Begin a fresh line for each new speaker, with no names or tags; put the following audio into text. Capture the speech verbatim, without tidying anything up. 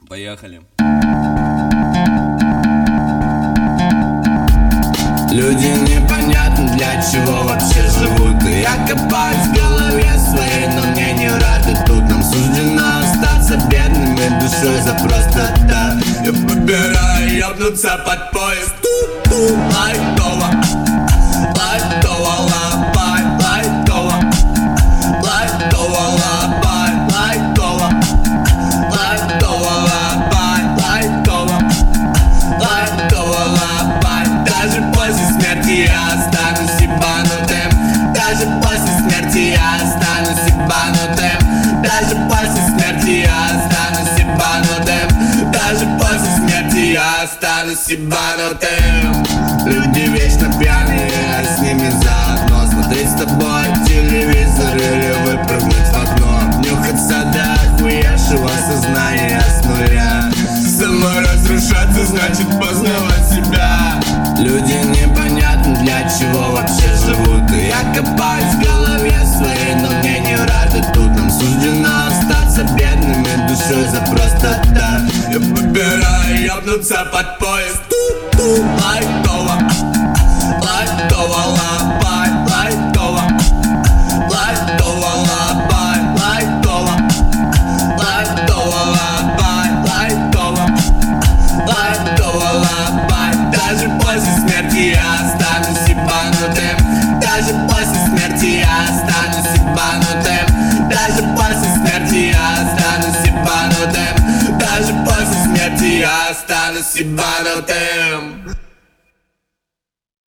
Поехали.
Люди непонятно для чего вообще живут. И я копаюсь в голове своей, но мне не рады тут. Нам суждено остаться бедными душой за просто так. Я выбираю ёбнуться под поезд. Ту-ту, лайтово, лайтово, лапай, лайтово, лайтово, лапай, лайтово, лайтово, лапай, лайтово, лайтово, лапай. Даже после смерти я останусь ебанутым. Даже после смерти я останусь ебанутым. Даже после смерти я останусь ебанутым. Даже после смерти я останусь ебанутым. Люди вечно пьяные, а с ними заодно смотреть с тобой телевизор или выпрыгнуть в окно. Нюхаться до охуевшего сознания с нуля. Саморазрушаться значит познавать себя. Люди непонятно для чего вообще живут. И я копаюсь в голове своей, но мне не рады тут. Нам суждено остаться бедными душой за просто так. Я выбираю ёбнуться под поезд. Ту-ту, лайтово, лайтово, лапай, лайтово, лайтово, лапай, лайтово, лайтово, лапай, лайтово, лайтово, лапай. Даже после смерти я останусь ебанутым. Даже после смерти я останусь ебанутым. Даже после смерти я останусь ебанутым. Даже после смерти я останусь ебанутым.